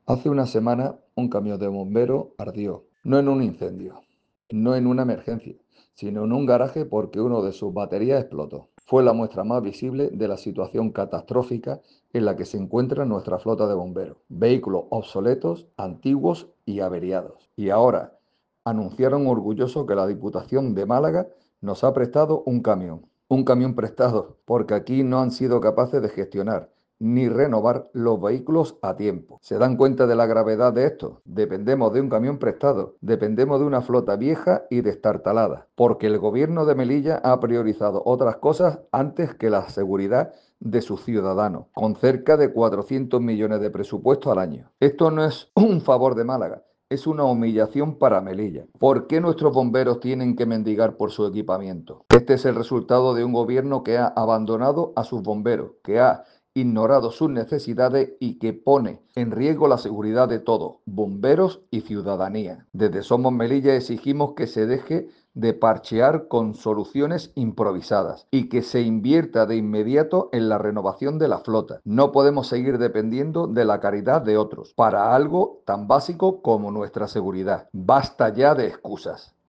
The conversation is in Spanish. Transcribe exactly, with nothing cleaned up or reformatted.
Hace una semana un camión de bomberos ardió, no en un incendio, no en una emergencia, sino en un garaje porque uno de sus baterías explotó. Fue la muestra más visible de la situación catastrófica en la que se encuentra nuestra flota de bomberos. Vehículos obsoletos, antiguos y averiados. Y ahora anunciaron orgulloso que la Diputación de Málaga nos ha prestado un camión. Un camión prestado, porque aquí no han sido capaces de gestionar ni renovar los vehículos a tiempo. ¿Se dan cuenta de la gravedad de esto? Dependemos de un camión prestado, dependemos de una flota vieja y destartalada, porque el gobierno de Melilla ha priorizado otras cosas antes que la seguridad de sus ciudadanos, con cerca de cuatrocientos millones de presupuesto al año. Esto no es un favor de Málaga, es una humillación para Melilla. ¿Por qué nuestros bomberos tienen que mendigar por su equipamiento? Este es el resultado de un gobierno que ha abandonado a sus bomberos, que ha ignorado sus necesidades y que pone en riesgo la seguridad de todos, bomberos y ciudadanía. Desde Somos Melilla exigimos que se deje de parchear con soluciones improvisadas y que se invierta de inmediato en la renovación de la flota. No podemos seguir dependiendo de la caridad de otros para algo tan básico como nuestra seguridad. Basta ya de excusas.